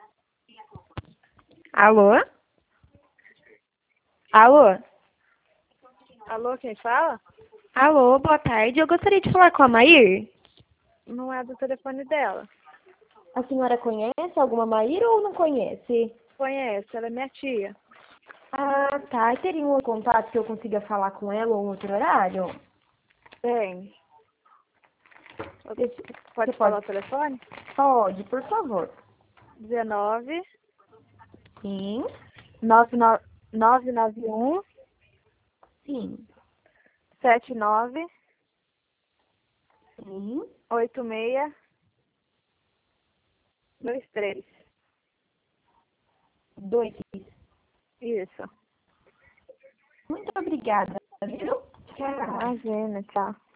Alô? Alô? Alô, quem fala? Alô, boa tarde. Eu gostaria de falar com a Maír. Não é do telefone dela. A senhora conhece alguma Maír ou não conhece? Conhece, ela é minha tia. Ah, tá. E teria um contato que eu consiga falar com ela ou um outro horário? Tem. Pode Você falar pode? o telefone? Pode, por favor. 19 Sim, 991 sim, 79 sim. 8623. 2. Isso. Muito obrigada, viu? Tchau. Imagina, tchau.